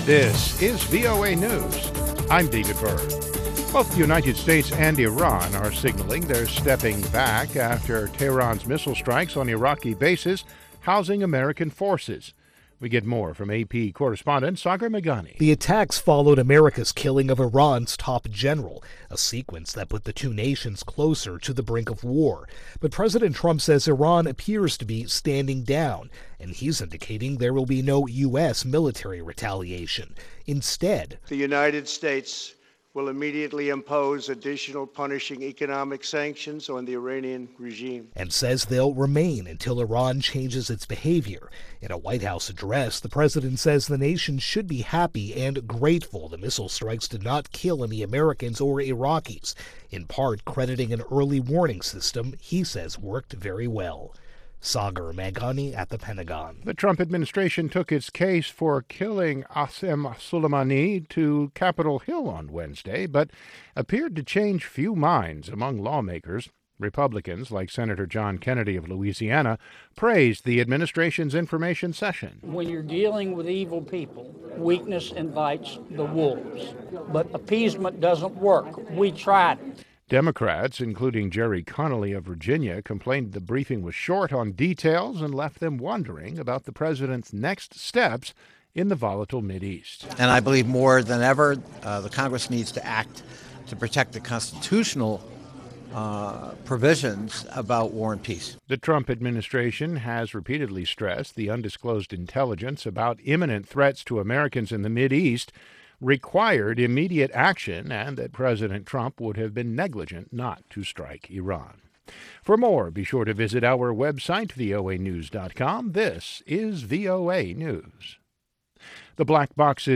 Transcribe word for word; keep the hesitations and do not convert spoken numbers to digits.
This is V O A News. I'm David Byrd. Both the United States and Iran are signaling they're stepping back after Tehran's missile strikes on Iraqi bases housing American forces. We get more from A P correspondent Sagar Meghani. The attacks followed America's killing of Iran's top general, a sequence that put the two nations closer to the brink of war. But President Trump says Iran appears to be standing down, and he's indicating there will be no U S military retaliation. Instead, the United States will immediately impose additional punishing economic sanctions on the Iranian regime. And says they'll remain until Iran changes its behavior. In a White House address, the president says the nation should be happy and grateful the missile strikes did not kill any Americans or Iraqis, in part crediting an early warning system he says worked very well. Sagar Meghani at the Pentagon. The Trump administration took its case for killing Qasem Soleimani to Capitol Hill on Wednesday, but appeared to change few minds among lawmakers. Republicans, like Senator John Kennedy of Louisiana, praised the administration's information session. When you're dealing with evil people, weakness invites the wolves. But appeasement doesn't work. We tried it. Democrats, including Jerry Connolly of Virginia, complained the briefing was short on details and left them wondering about the president's next steps in the volatile Mideast. And I believe more than ever, uh, the Congress needs to act to protect the constitutional uh, provisions about war and peace. The Trump administration has repeatedly stressed the undisclosed intelligence about imminent threats to Americans in the Mideast required immediate action, and that President Trump would have been negligent not to strike Iran. For more, be sure to visit our website, V O A news dot com. This is V O A News. The black boxes